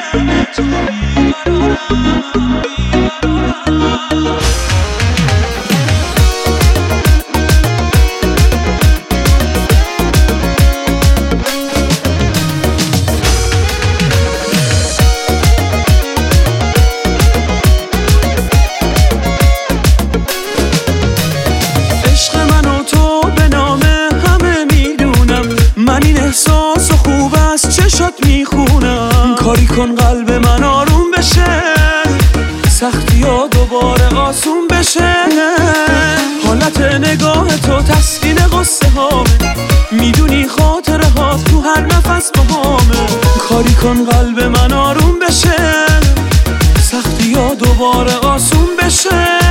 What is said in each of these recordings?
احساس خوب از چشات میخونم، کاری کن قلب من آروم بشه، سختی ها دوباره آسون بشه. حالت نگاه تو تسکین قصه هامه، میدونی خاطره ها تو هر نفس باهامه. کاری کن قلب من آروم بشه، سختی ها دوباره آسون بشه.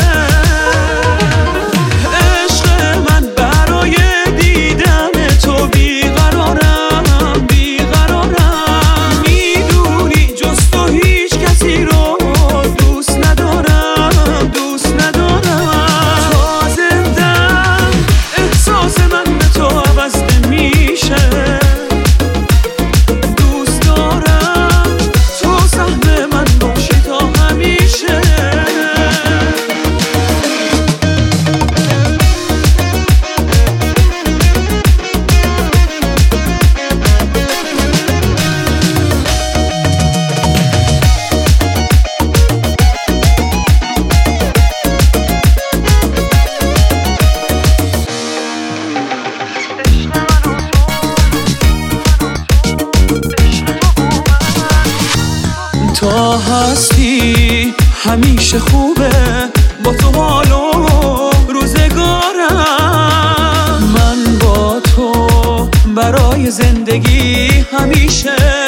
تا هستی همیشه خوبه، با تو حال و روزگارم. من با تو برای زندگی همیشه